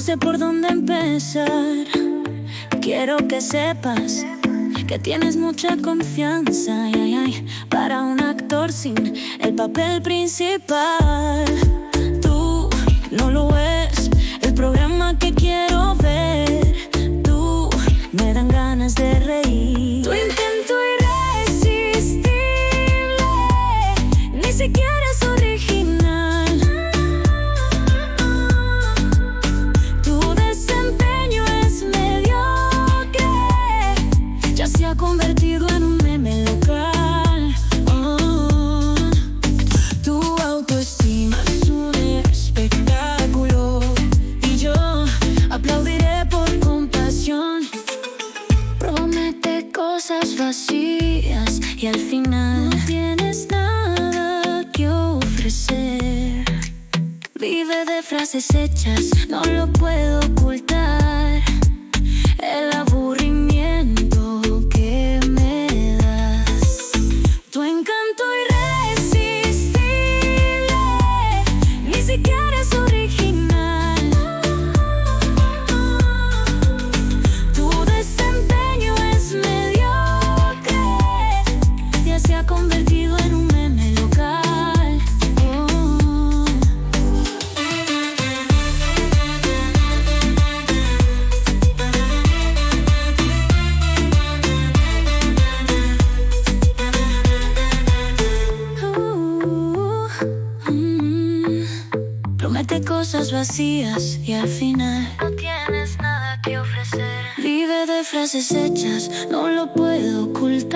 sé por dónde empezar. Quiero que sepas que tienes mucha confianza, ay, ay, para un actor sin el papel principal. Tú no lo ves, el programa que quiero ver. Tú me dan ganas de reír. Tu intento irresistible ni siquiera es original. Tu desempeño es mediocre, ya se ha convertido en un meme local. Tu autoestima es un espectáculo y yo aplaudiré por compasión. Promete cosas vacías y al final no tienes nada que ofrecer. Vive de frases hechas, no lo puedo ocultar. El aburrimiento que me das. Tu encanto irresistible ni siquiera es original. Tu desempeño es mediocre, ya se ha convertido en un meme local. Promete cosas vacías y al final no tienes nada que ofrecer. Vive de frases hechas, no lo puedo ocultar.